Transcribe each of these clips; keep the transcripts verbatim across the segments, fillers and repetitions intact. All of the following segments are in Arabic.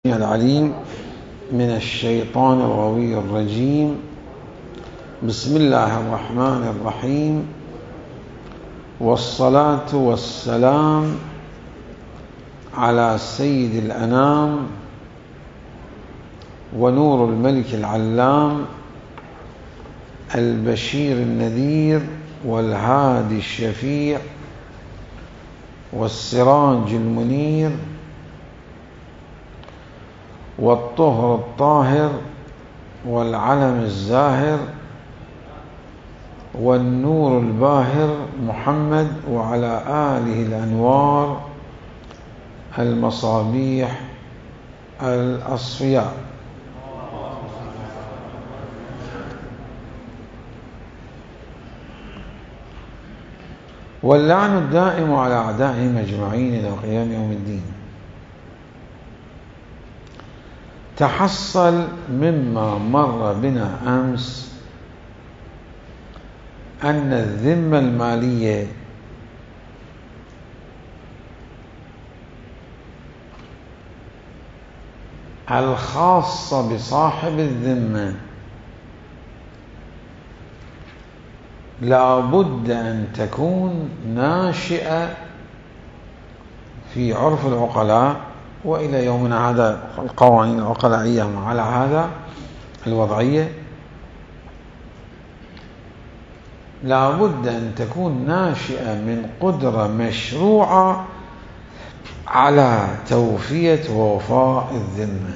العليم من الشيطان الغوي الرجيم. بسم الله الرحمن الرحيم، والصلاة والسلام على سيد الأنام ونور الملك العلام البشير النذير والهادي الشفيع والسراج المنير والطهر الطاهر والعلم الزاهر والنور الباهر محمد وعلى آله الأنوار المصابيح الأصفياء. واللعن الدائم على أعدائهم أجمعين إلى قيام يوم الدين. تحصل مما مر بنا أمس أن الذمة المالية الخاصة بصاحب الذمة لا بد أن تكون ناشئة في عرف العقلاء، وإلى يومنا هذا القوانين العقلائية على هذا الوضعية، لا بد أن تكون ناشئة من قدرة مشروعة على توفية ووفاء الذمة.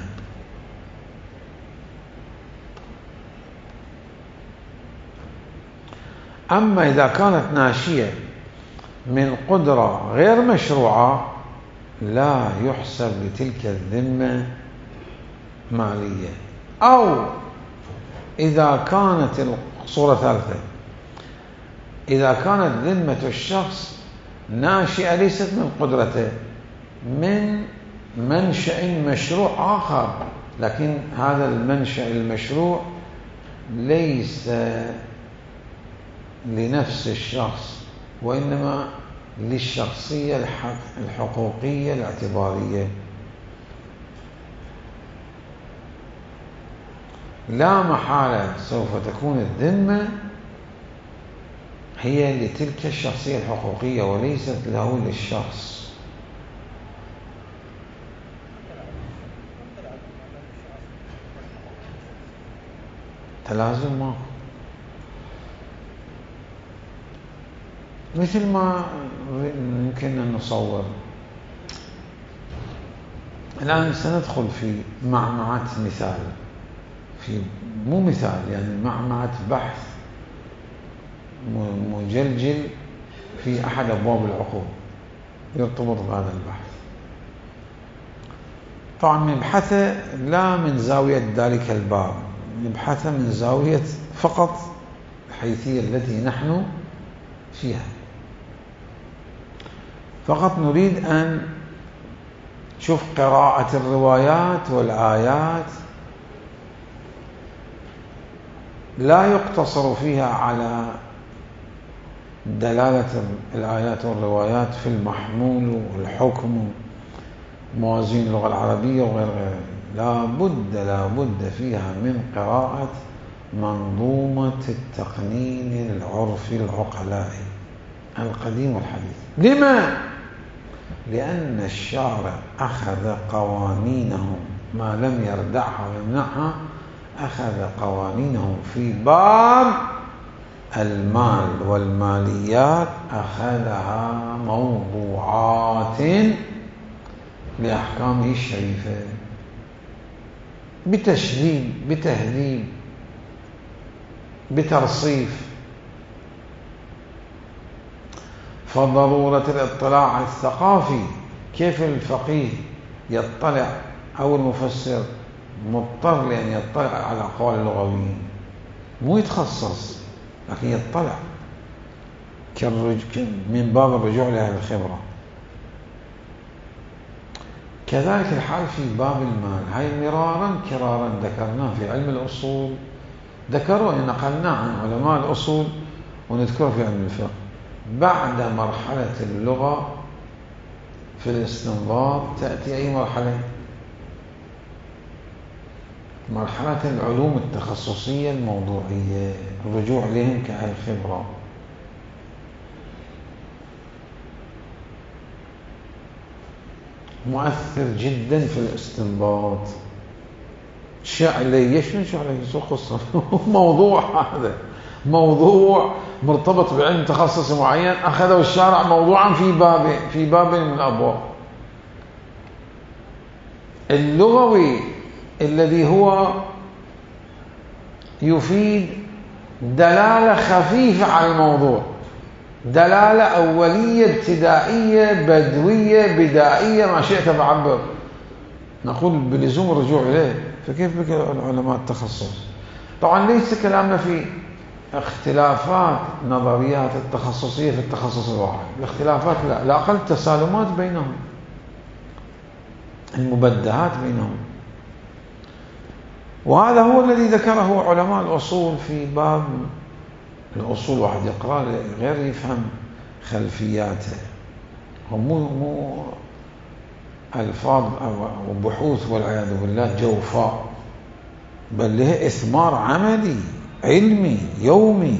أما إذا كانت ناشئة من قدرة غير مشروعة لا يحسب لتلك الذمة مالية. أو إذا كانت الصورة ثالثة، إذا كانت ذمة الشخص ناشئة ليست من قدرته، من منشأ مشروع آخر، لكن هذا المنشأ المشروع ليس لنفس الشخص وإنما للشخصية الحقوقية الاعتبارية، لا محالة سوف تكون الذمة هي لتلك الشخصية الحقوقية وليست له للشخص. تلازم ما مثل ما يمكن أن نصور. الآن سندخل في معمعة مثال، في مو مثال يعني معمعة بحث مجلجل في أحد أبواب العقود يرتبط بهذا البحث. طبعا نبحثه لا من زاوية ذلك الباب، نبحثه من زاوية فقط الحيثية التي نحن فيها. فقط نريد أن نشوف قراءة الروايات والآيات، لا يقتصر فيها على دلالة الآيات والروايات في المحمول والحكم موازين اللغة العربية وغير غير، لا بد لا بد فيها من قراءة منظومة التقنين العرفي العقلائي القديم والحديث. لما؟ لأن الشارع أخذ قوانينهم ما لم يردعها ويمنعها، أخذ قوانينهم في باب المال والماليات، أخذها موضوعات لأحكامه الشريفة بتشديد بتهذيب بترصيف. فضرورة الاطلاع الثقافي، كيف الفقيه يطلع أو المفسر مضطر لأن يطلع على أقوال اللغويين، مو يتخصص لكن يطلع من باب الرجوع لأهل الخبرة. كذلك الحال في باب المال، هاي مرارا كرارا ذكرناه في علم الأصول، ذكروا أن نقلناه عن علماء الأصول ونذكره في علم الفقه. بعد مرحلة اللغة في الاستنباط تأتي أي مرحلة؟ مرحلة العلوم التخصصية الموضوعية، الرجوع إليهم كأهل خبرة. مؤثر جدا في الاستنباط. شعلي شنو شعلي شو قصة موضوع هذا موضوع مرتبط بعلم تخصصي معين، أخذه الشارع موضوعا في باب في باب من الأبواب. اللغوي الذي هو يفيد دلالة خفيفة على الموضوع، دلالة أولية ابتدائية بدوية بدائية ما شئت بعبر، نقول بلزوم الرجوع إليه. فكيف بك علماء التخصص؟ طبعا ليس كلامنا في اختلافات نظريات التخصصية في التخصص الواحد، الاختلافات لا، لا أقل تسالمات بينهم، المبدهات بينهم. وهذا هو الذي ذكره علماء الأصول في باب الأصول. واحد يقرأ غير يفهم خلفياته، ومو مو ألفاظ وبحوث والعياذ بالله جوفاء، بل له إثمار عملي علمي يومي.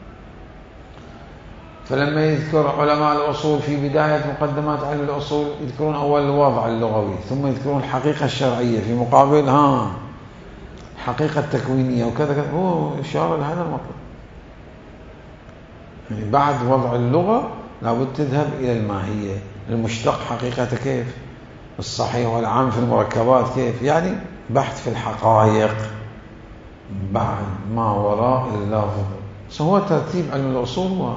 فلما يذكر علماء الأصول في بداية مقدمات علم الأصول يذكرون أول الوضع اللغوي، ثم يذكرون الحقيقة الشرعية في مقابل ها حقيقة تكوينية وكذا كذا. هو إشارة لهذا المطلب، يعني بعد وضع اللغة لابد تذهب إلى الماهية، المشتق حقيقته كيف، الصحيح والعام في المركبات كيف، يعني بحث في الحقائق بعد ما وراء اللفظ. هو ترتيب علم الأصول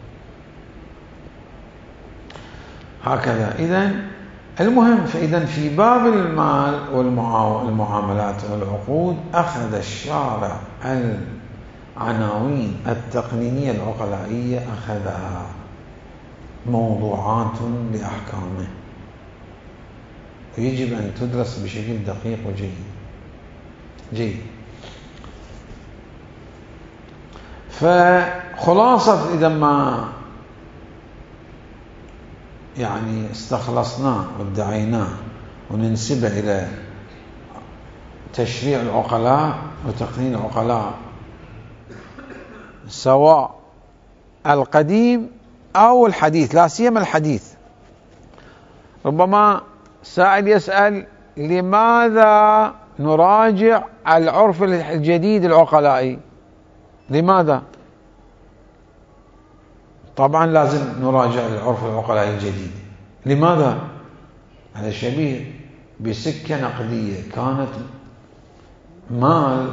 هكذا. إذن المهم، فإذا في باب المال والمعاملات والعقود أخذ الشارع العناوين التقنينية العقلائية، أخذها موضوعات لأحكامه، ويجب أن تدرس بشكل دقيق وجيد جيد. فخلاصة إذا ما يعني استخلصناه وادعيناه وننسبه إلى تشريع العقلاء وتقنين العقلاء، سواء القديم أو الحديث، لا سيما الحديث. ربما سائل يسأل لماذا نراجع العرف الجديد العقلائي؟ لماذا؟ طبعا لازم نراجع العرف العقلائي الجديد. لماذا؟ هذا شبيه بسكة نقدية كانت مال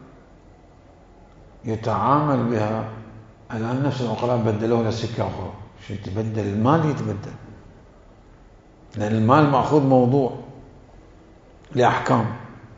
يتعامل بها، الآن نفس العقلاء بدلوها لسكة أخرى. شو يتبدل؟ المال يتبدل، لأن المال مأخوذ موضوع لأحكام،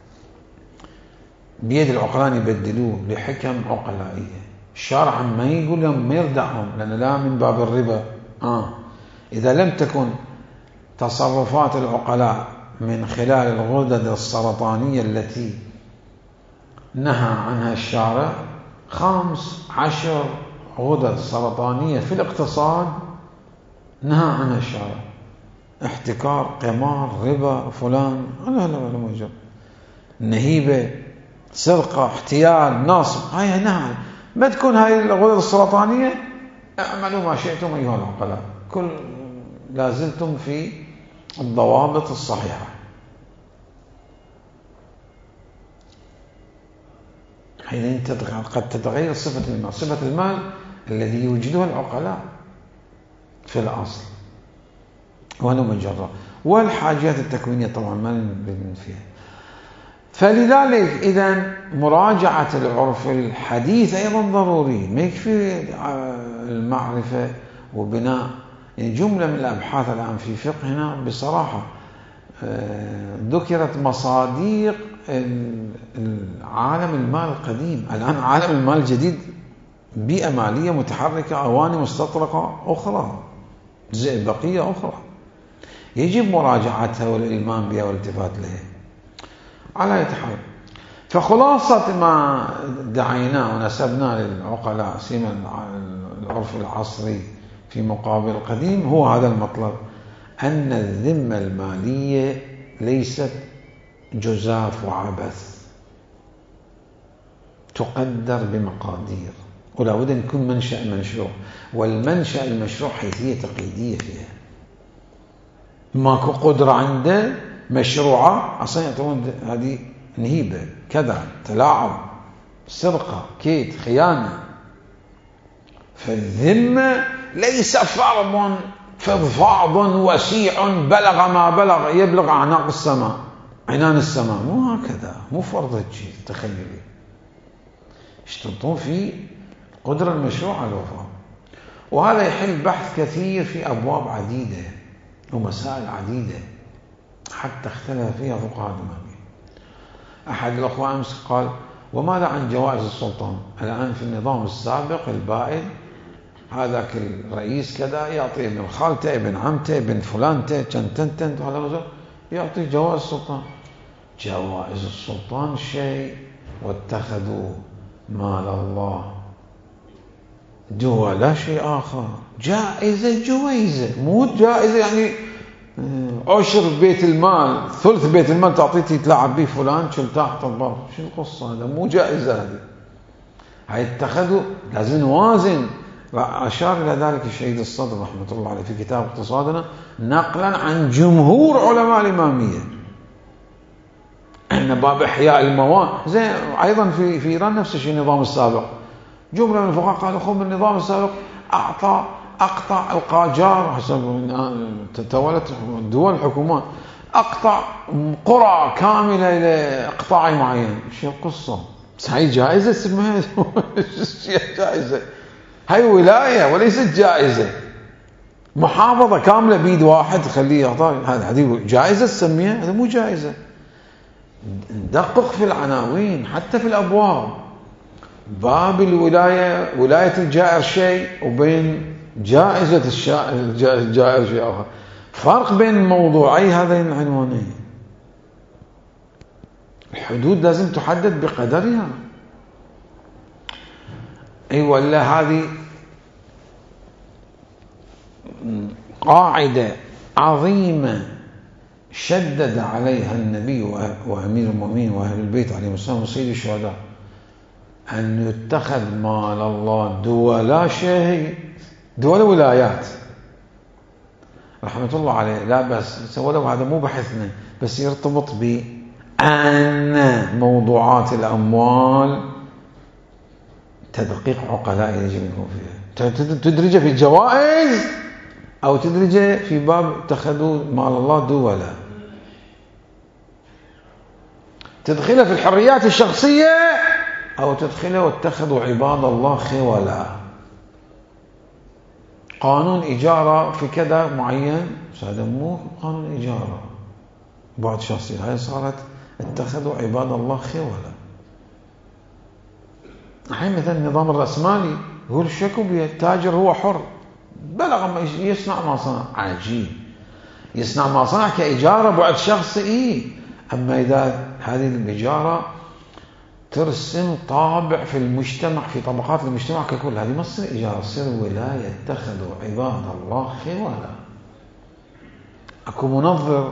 بيد العقلاء يبدلوه لحكم عقلائية. الشارع ما يقول لهم، ما يردعهم، لأن لا من باب الربا. آه إذا لم تكن تصرفات العقلاء من خلال الغدد السرطانية التي نهى عنها الشارع، خمس عشر غدد سرطانية في الاقتصاد نهى عنها الشارع، احتكار، قمار، ربا، فلان، لا لا لا موجود، نهيبة، سرقة، احتيال، نصب، هاي نهى. ما تكون هاي الغدد السرطانية، اعملوا ما شئتم أيها العقلاء، كل لازلتم في الضوابط الصحيحة. حين قد تتغير صفة المال، صفة المال الذي يوجدها العقلاء في الأصل وهذا مجرد، والحاجات التكوينية طبعا ما نبين فيها. فلذلك إذا مراجعة العرف الحديث أيضا ضروري، ما يكفي المعرفة وبناء. يعني جملة من الأبحاث الآن في فقهنا بصراحة ذكرت مصاديق عالم المال القديم. الآن عالم المال الجديد بيئة مالية متحركة، أواني مستطرقة أخرى، زئبقية أخرى، يجب مراجعتها والإلمام بها والالتفات لها على يتحول. فخلاصة ما دعيناه ونسبناه للعقلاء سيما العرف العصري في مقابل القديم هو هذا المطلب، أن الذمة المالية ليست جزاف وعبث، تقدر بمقادير، ولا بد أن يكون منشأ مشروع، والمنشأ المشروع حيثية تقييدية فيها. ماكو قدرة عنده مشروعة أصلا يعتبرون هذه نهيبة، كذا، تلاعب، سرقة، كيد، خيانة. فالذمة ليس فرض فضفاض وسيع بلغ ما بلغ يبلغ أعناق السماء، عنان السماء، مو هكذا، مو فرض هالشيء تخيلي. يشترطون في قدرة المشروع على الوفاء، وهذا يحل بحث كثير في أبواب عديدة ومسائل عديدة حتى اختلف فيها فقهاء الإمامية. أحد الأخوة أمس قال: وماذا عن جوائز السلطان؟ الآن في النظام السابق البائد هذاك الرئيس كذا يعطي ابن خالته، ابن عمته، ابن فلانته، تنتنتن، هذا يعطي جوائز السلطان. جوائز السلطان شيء، واتخذوا مال الله دول شيء آخر. جائزة جوائزة، مو جائزة يعني عشر بيت المال، ثلث بيت المال تعطيه تلعب به فلان شو تحت الباب، شو القصة؟ هذا مو جائزة، هذه هاي اتخذوا. لازم نوازن. أشار إلى ذلك الشهيد الصدر رحمة الله عليه في كتاب اقتصادنا نقلا عن جمهور علماء الإمامية أن باب إحياء المواد زي أيضا في في إيران نفس الشيء. النظام السابق جملة من الفقهاء قالوا: خذ النظام السابق أعطى أقطع القاجار حسب تولت دول الحكومات، أقطع قرى كاملة إلى إقطاع معين. شو القصة؟ هاي جائزة اسمها جائزة، هاي ولاية وليست جائزة. محافظة كاملة بيد واحد خليه يعطى، هذه جائزة تسميها؟ هذا مو جائزة. ندقق في العناوين حتى في الأبواب. باب الولاية، ولاية الجائر شيء، وبين جائزة الجائر شيء آخر. فرق بين موضوعي هذين العنوانين. الحدود لازم تحدد بقدرها. اي ولا هذه قاعدة عظيمة شدد عليها النبي وأمير المؤمنين وأهل البيت عليهم السلام وسيد الشهداء، أن يتخذ مال الله دول شيء، دول ولايات رحمة الله عليه. لا بس ولو هذا مو بحثنا، بس يرتبط بأن موضوعات الأموال تدقيق عقلاء يجب أن يكون فيها. تدرجه في الجوائز أو تدرجه في باب اتخذوا مال الله دولا، تدخله في الحريات الشخصية أو تدخله واتخذوا عباد الله خولا. قانون إجارة في كذا معين، هذا مو قانون إجارة بعد شخصية، هاي صارت اتخذوا عباد الله خولا. الحين مثلا النظام الرأسمالي يقول شكو بيه، التاجر هو حر، بلغ ما يصنع ما صنع. عجيب، يصنع ما صنع كإجارة بعد شخصي إيه. أما إذا هذه الإجارة ترسم طابع في المجتمع، في طبقات المجتمع ككل، هذه ما تصير إجارة، تصير ولاية. اتخذوا عباد الله خولا. أكو منظر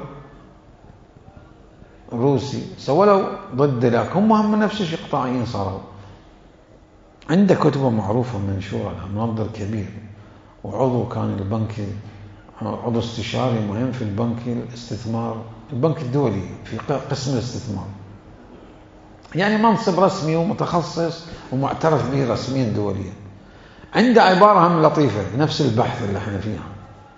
روسي سولوا ضد ذاك، هم هم نفس الشيء، قطاعيين صاروا. عنده كتبه معروفة منشورة، منظر كبير، وعضو كان البنك، عضو استشاري مهم في البنك الاستثمار، البنك الدولي في قسم الاستثمار، يعني منصب رسمي ومتخصص ومعترف به رسميا دوليا. عنده عبارة هم لطيفة نفس البحث اللي احنا فيها.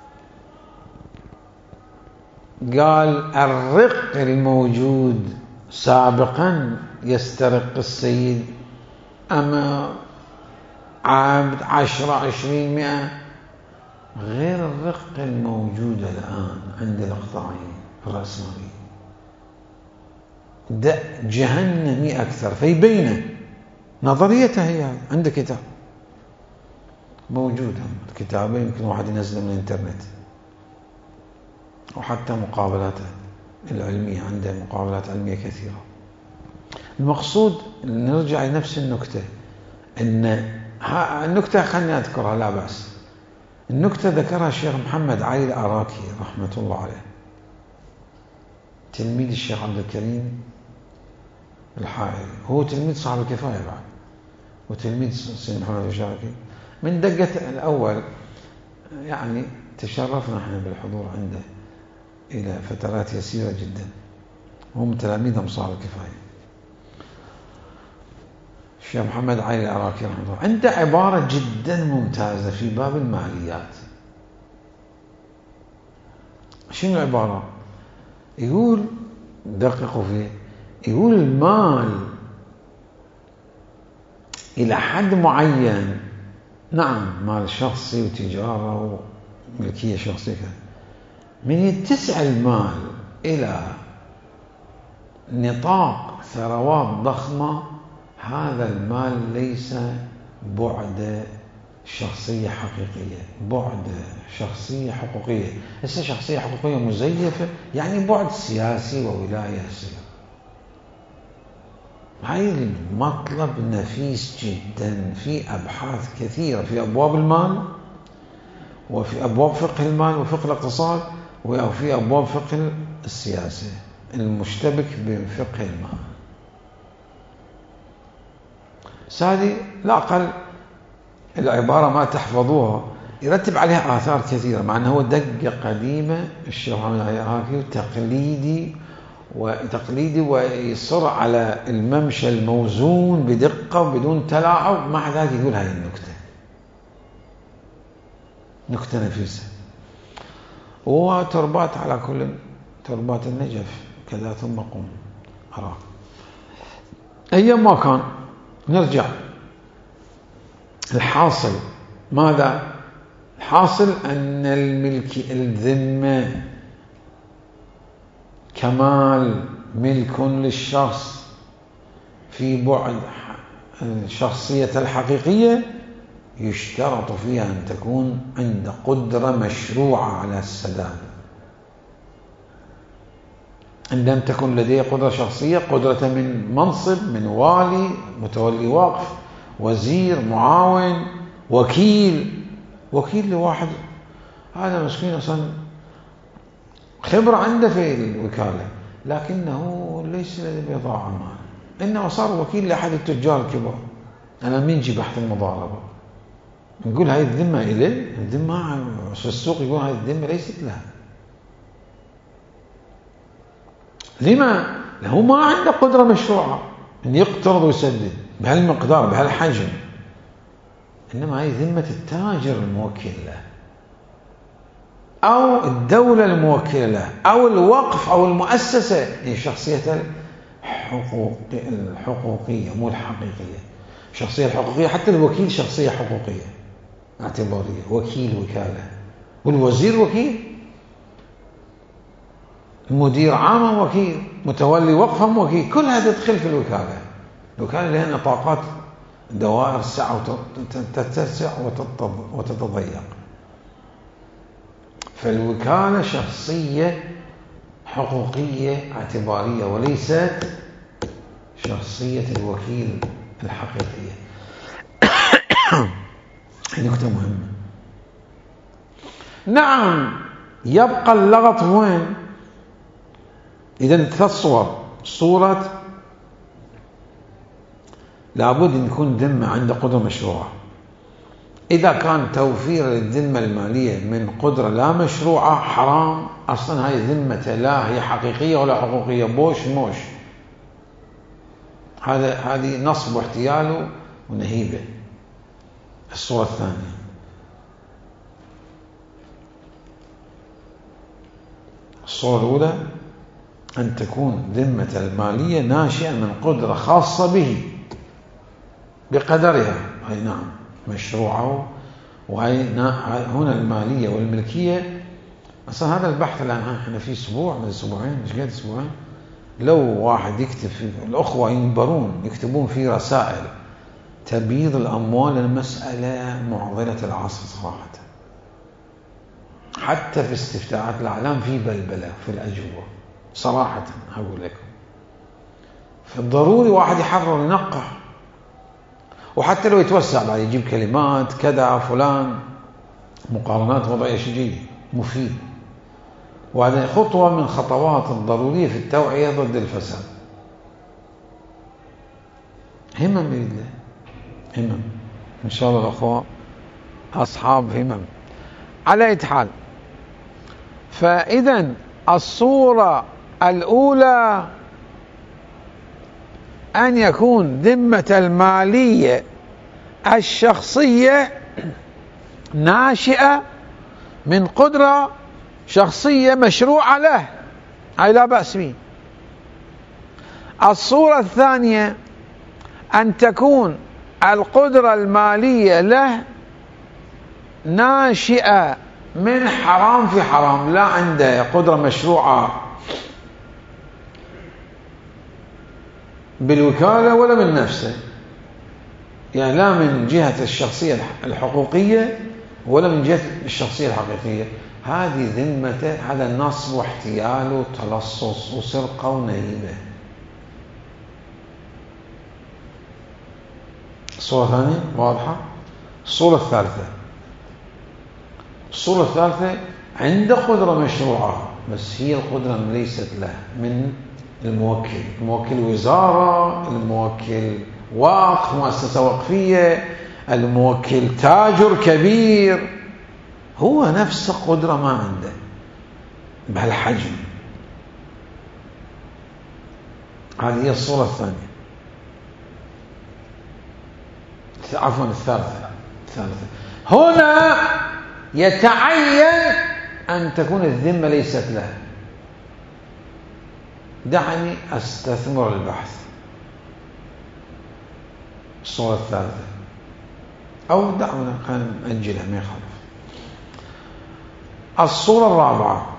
قال: الرق الموجود سابقا يسترق السيد، أما عبد عشرة عشرين مئة، غير الرق الموجود الآن عند الإقطاعيين الرأسماليين، ده جهنمي أكثر. فيبينه نظريته هي عنده كتاب موجود، كتابه يمكن واحد ينزله من الانترنت، وحتى مقابلاته العلمية عنده مقابلات علمية كثيرة. المقصود نرجع لنفس النكتة، إن النكتة خلني أذكرها لا بأس. النكتة ذكرها الشيخ محمد علي العراكي رحمة الله عليه، تلميذ الشيخ عبد الكريم الحائري، هو تلميذ صاحب الكفاية بعد، وتلميذ سيد محمد الشاركي. من دقة الأول يعني تشرفنا احنا بالحضور عنده إلى فترات يسيرة جدا، هم تلاميذ أمصار الكفاية. الشيخ محمد علي العراقي رحمه الله عنده عبارة جدا ممتازة في باب الماليات. شنو العبارة؟ يقول دققوا فيه، يقول المال إلى حد معين، نعم مال شخصي وتجارة وملكية شخصية، من يتسع المال إلى نطاق ثروات ضخمة، هذا المال ليس بعد شخصية حقيقية، بعد شخصية حقوقية. ليس شخصية حقوقية مزيفة، يعني بعد سياسي وولاية سياسية. هاي المطلب نفيس جدا في أبحاث كثيرة في أبواب المال، وفي أبواب فقه المال وفقه الاقتصاد، وفي أبواب فقه السياسة المشتبك بفقه المال. سادي لا أقل العبارة ما تحفظوها يرتب عليها آثار كثيرة، مع أنه هو دقة قديمة الشيخ محمد علي العراقي تقليدي وتقليدي ويصر على الممشى الموزون بدقة بدون تلاعب، مع ذلك يقول هاي النكتة، نكتة نفيسة. وتربات على كل تربات النجف كذا ثم قم أراه. أيام ما كان نرجع الحاصل ماذا؟ الحاصل أن الملك الذمة كمال ملك للشخص في بعد الشخصية الحقيقية، يشترط فيها أن تكون عند قدرة مشروعة على السداد. أن لم تكن لديه قدرة شخصية، قدرة من منصب، من والي، متولي وقف، وزير، معاون، وكيل. وكيل لواحد هذا مسكين أصلا خبرة عنده في الوكالة، لكنه ليس لديه بضاعة مال، إنه صار وكيل لأحد التجار الكبار. أنا من جي بحث المضاربة نقول هاي الذمة إليه، الذمة في السوق يقول هاي الذمة ليست له. لما؟ لأنه ما عنده قدرة مشروعة أن يقترض ويسدد بهالمقدار بهالحجم، إنما هي ذمة التاجر الموكل له، أو الدولة الموكلة له، أو الوقف أو المؤسسة. هي شخصية الحقوقية مو الحقيقية. الشخصية الحقوقية حتى الوكيل شخصية حقوقية اعتبارية، وكيل وكالة، والوزير وكيل، مدير عام وكيل، متولي وقف وكيل، كل هذا تدخل في الوكالة. الوكالة لها نطاقات دوائر سعة وتتسع وتتضيق. فالوكالة شخصية حقوقية اعتبارية وليست شخصية الوكيل الحقيقية. نقطة مهمة. نعم يبقى اللغط وين؟ إذا ثلاث صور. صورة لابد أن يكون ذمة عنده قدرة مشروعة. إذا كان توفير الذمة المالية من قدرة لا مشروعة حرام، أصلا هاي ذمة لا هي حقيقية ولا حقوقية، بوش موش. هذا هذه نصب واحتيال ونهيبة. الصورة الثانية الصورة الأولى أن تكون ذمة المالية ناشئة من قدرة خاصة به بقدرها، أي نعم مشروعه. وهي هنا المالية والملكية أصلا هذا البحث الآن احنا في أسبوع من أسبوعين مش قد أسبوعين، لو واحد يكتب في الأخوة ينبرون يكتبون في رسائل تبييض الأموال، المسألة معضلة العصر صراحة. حتى في استفتاءات الأعلام في بلبلة في الأجوبة صراحة أقول لكم. فالضروري واحد يحرر ينقح، وحتى لو يتوسع بعد يجيب كلمات كذا فلان، مقارنات وضعية شيء مفيد. وهذه خطوة من خطوات الضرورية في التوعية ضد الفساد. همم بإذن الله، همم. إن شاء الله الأخوة أصحاب همم. على أي حال، فإذا الصورة الأولى أن يكون ذمة المالية الشخصية ناشئة من قدرة شخصية مشروعة له، أي لا بأس به. الصورة الثانية أن تكون القدرة المالية له ناشئة من حرام في حرام، لا عنده قدرة مشروعة بالوكالة ولا من نفسه، يعني لا من جهة الشخصية الحقوقية ولا من جهة الشخصية الحقيقية. هذه ذمته، هذا نصب واحتيال وتلصص وسرقة ونهيبة. الصورة الثانية واضحة. الصورة الثالثة الصورة الثالثة عنده قدرة مشروعة، بس هي القدرة ليست له من الموكل، الموكل وزارة، الموكل وقف، مؤسسة وقفية، الموكل تاجر كبير، هو نفس قدرة ما عنده بهالحجم. هذه هي الصورة الثانية، عفوا الثالثة الثالثة هنا يتعين أن تكون الذمة ليست له. دعني أستثمر البحث. الصورة الثالثة، أو دعونا نأجلها ما يخالف. الصورة الرابعة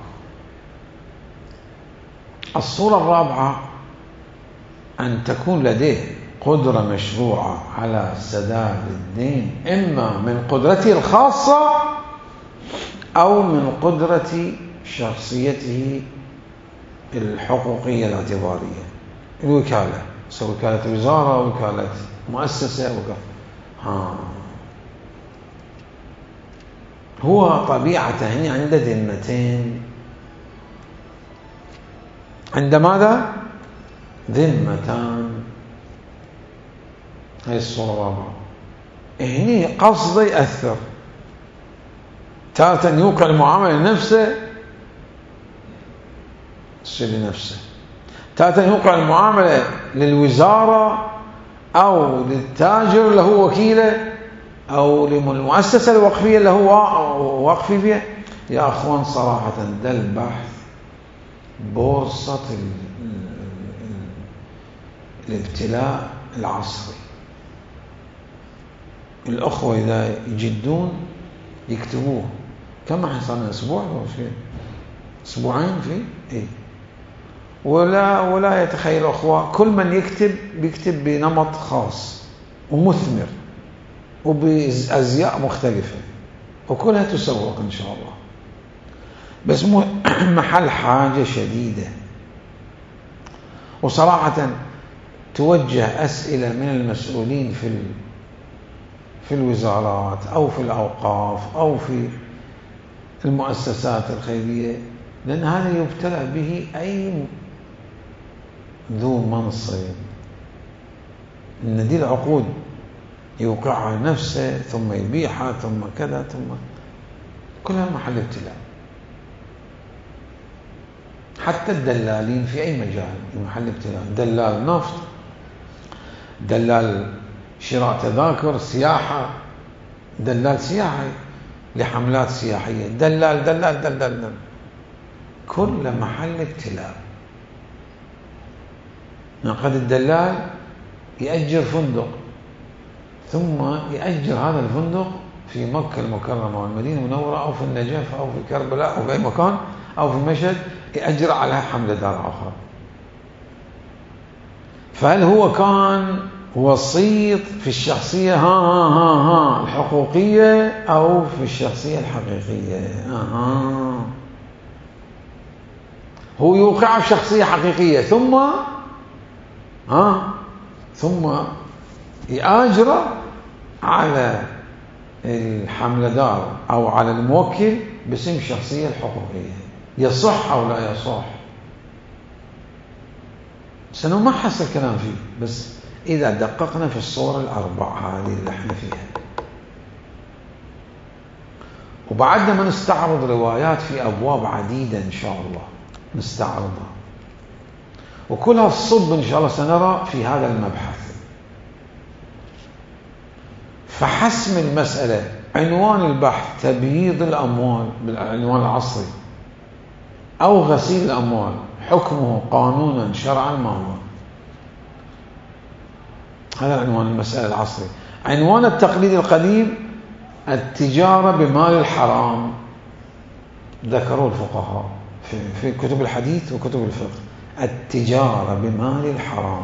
الصورة الرابعة أن تكون لديه قدرة مشروعة على سداد الدين، إما من قدرته الخاصة أو من قدرة شخصيته الحقوقية الاعتبارية، الوكالة، سواء وكالة وزارة، وكالة مؤسسة، وكالة ها. هو طبيعته هنا عنده ذمتين. عند ماذا؟ ذمتان. هاي الصورة الرابعة. هني قصده يأثر، تارة يوقع المعاملة لنفسه تصير لنفسه، تارة يوقع المعاملة للوزارة أو للتاجر اللي هو وكيله أو للمؤسسة الوقفية اللي هو واقفي فيها. يا أخوان صراحة ده البحث بورصة الابتلاء العصري. الأخوة إذا يجدون يكتبوه. كم حصلنا؟ أسبوع أو شيء، أسبوعين في إيه. ولا ولا يتخيل أخوة، كل من يكتب بيكتب بنمط خاص ومثمر وبأزياء مختلفة، وكلها تسوق إن شاء الله. بس محل حاجة شديدة. وصراحة توجه أسئلة من المسؤولين في في الوزارات أو في الأوقاف أو في المؤسسات الخيرية، لأن هذا يبتلى به أي ذو منصب. إن دي العقود يوقعها نفسه ثم يبيعها ثم كذا ثم كلها محل ابتلاء. حتى الدلالين في أي مجال محل ابتلاء. دلال نفط، دلال شراء تذاكر سياحة، دلال سياحي لحملات سياحية، دلال دلال دلال, دلال. كل محل ابتلاء. قد الدلال يأجر فندق ثم يأجر هذا الفندق في مكة المكرمة والمدينة المنورة أو في النجف أو في كربلاء أو في أي مكان أو في مشهد، يأجر على حملة دار آخر. فهل هو كان وسيط في الشخصية ها ها ها ها الحقوقية أو في الشخصية الحقيقية؟ آه. هو يوقع في شخصية حقيقية ثم ها ثم يأجر على الحملة دار أو على الموكل باسم الشخصية الحقوقية. يصح أو لا يصح؟ سنمحص الكلام فيه، بس إذا دققنا في الصور الأربع هذه اللي احنا فيها، وبعدنا ما نستعرض روايات في أبواب عديدة إن شاء الله نستعرضها، وكلها الصب إن شاء الله سنرى في هذا المبحث. فحسم المسألة، عنوان البحث تبييض الأموال بالعنوان العصري أو غسيل الأموال، حكمه قانونا شرعا ما هو؟ هذا عنوان المسألة العصري. عنوان التقليد القديم التجارة بمال الحرام، ذكروا الفقهاء في, في كتب الحديث وكتب الفقه، التجارة بمال الحرام.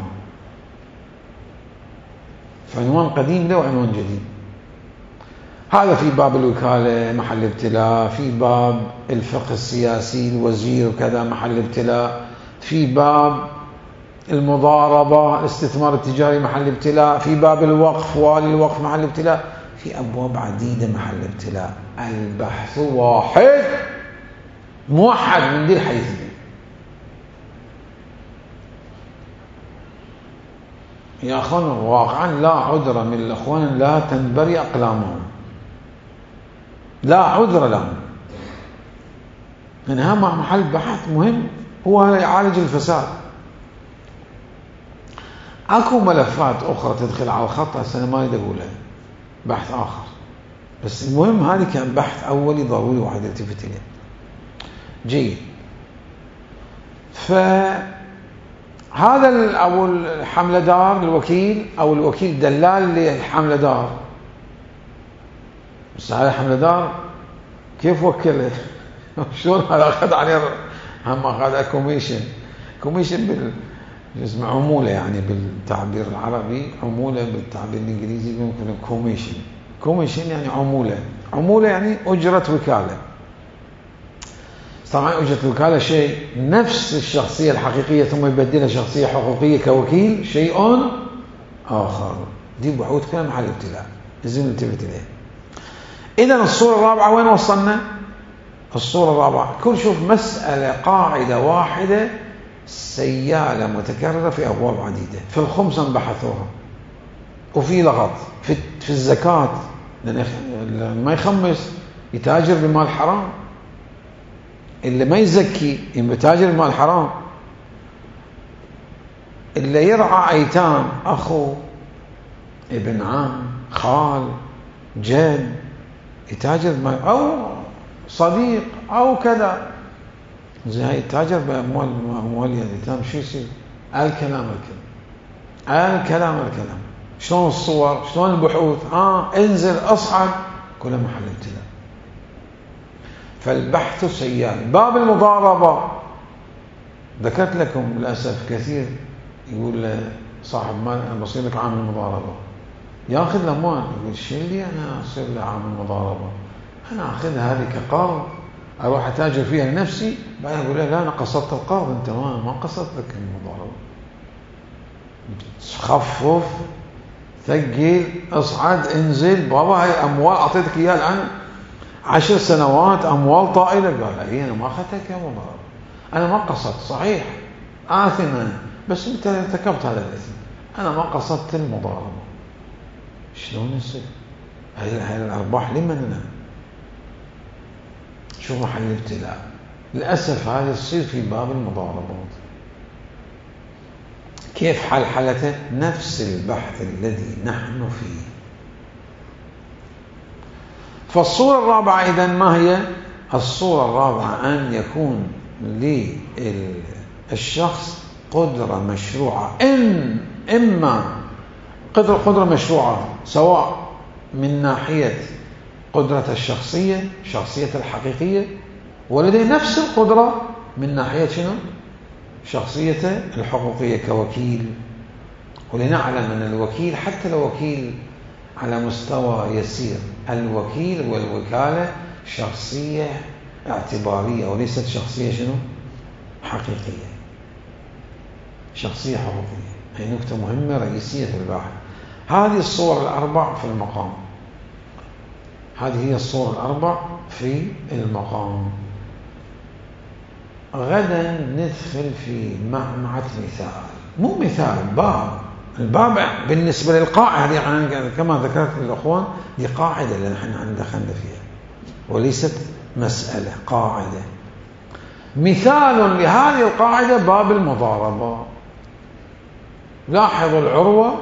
فعنوان قديم له وعنوان جديد. هذا في باب الوكالة محل ابتلاء، في باب الفقه السياسي الوزير وكذا محل ابتلاء، في باب المضاربة الاستثمار التجاري محل ابتلاء، في باب الوقف والي الوقف محل ابتلاء، في أبواب عديدة محل ابتلاء. البحث واحد موحد من ذي الحيثية. يا أخوانا واقعا لا عذر من الأخوان لا تنبري أقلامهم، لا عذر لهم، لأنها محل بحث مهم هو يعالج الفساد. أكو ملفات أخرى تدخل على الخط هسه ما أريد أقولها، بحث آخر، بس المهم هذه كان بحث أولي ضروري واحد يلتفت إليه. جيد. فهذا أو الحملة دار الوكيل أو الوكيل دلال للحملة دار، بس هذا الحملة دار كيف وكله؟ شلون هذا أخذ عليه؟ هم أخذ كوميشن، كوميشن بال اسمه عمولة يعني بالتعبير العربي، عمولة بالتعبير الإنجليزي ممكن كوميشن. كوميشن يعني عمولة، عمولة يعني أجرة وكالة. طبعا أجرة الوكالة شيء، نفس الشخصية الحقيقية ثم يبدلها شخصية حقوقية كوكيل شيء آخر. دي بحوث كلها محل ابتلاء لازم ننتبه إليه. إذن الصورة الرابعة وين وصلنا؟ الصورة الرابعة كل شوف مسألة قاعدة واحدة سيالة متكررة في أبواب عديدة. في الخمسة بحثوها، وفي لغط في, في الزكاة، لأن ما يخمس يتاجر بمال حرام، اللي ما يزكي يتاجر بمال حرام، اللي يرعى أيتام أخو ابن عم خال جد يتاجر بمال، أو صديق أو كذا، زي هاي التاجر بأموال أموال الأيتام شو يصير؟ الكلام الكلام الكلام الكلام شلون الصور، شلون البحوث، آه انزل أصعد، كلها محل ابتلاء. فالبحث سيال. باب المضاربة ذكرت لكم للأسف كثير يقول صاحب مال أنا بصير لك عامل مضاربة، ياخذ الأموال يقول شو اللي أنا أصير له عامل مضاربة؟ أنا أخذها هذه كقرض أروح أتاجر فيها لنفسي، بعدين أقول له لا أنا قصدت القرض، أنت ما ما قصدت لك المضاربة. خفف ثقل اصعد انزل، بابا هاي أموال أعطيتك إياها الآن عشر سنوات أموال طائلة. قال لي أنا ما أخذتها كمضاربة، أنا ما قصدت، صحيح آثم أنا، بس أنت ارتكبت هذا الإثم، أنا ما قصدت المضاربة. شلون يصير؟ هاي الأرباح لمن أنا؟ شو محل الابتلاء؟ للأسف هذا يصير في باب المضاربات. كيف حل حالته؟ نفس البحث الذي نحن فيه. فالصورة الرابعة إذن ما هي؟ الصورة الرابعة أن يكون للشخص قدرة مشروعة، إن إما قدرة قدرة مشروعة سواء من ناحية قدرة الشخصية شخصية الحقيقية، ولديه نفس القدرة من ناحية شنو؟ شخصيته الحقوقية كوكيل. ولنعلم أن الوكيل حتى لو وكيل على مستوى يسير، الوكيل والوكالة شخصية اعتبارية وليست شخصية شنو؟ حقيقية، شخصية حقوقية. هي نكتة مهمة رئيسية في البحث. هذه الصور الأربع في المقام، هذه هي الصور الأربع في المقام. غدا ندخل في معمعة مثال، مو مثال، باب الباب بالنسبة للقاعدة يعني كما ذكرت للأخوان دي قاعدة اللي نحن دخلنا فيها وليست مسألة، قاعدة. مثال لهذه القاعدة باب المضاربة. لاحظوا العروة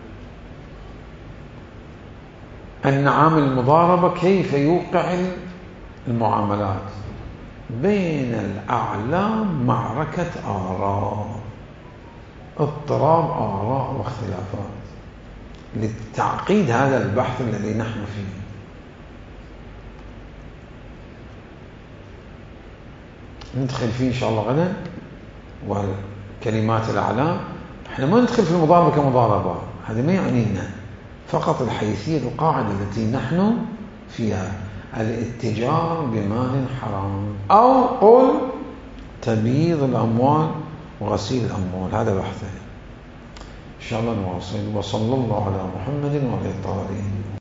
أن عامل المضاربة كيف يوقع المعاملات بين الأعلام، معركة آراء، اضطراب آراء واختلافات، لتعقيد هذا البحث الذي نحن فيه. ندخل فيه إن شاء الله غدا، وكلمات الأعلام. احنا ما ندخل في المضاربة كمضاربة، هذا ما يعنينا، فقط الحيثية القاعدة التي نحن فيها، الاتجار بمال حرام، أو قل تبييض الأموال وغسيل الأموال. هذا بحثه إن شاء الله نواصل. وصلى الله على محمد وعلى آله.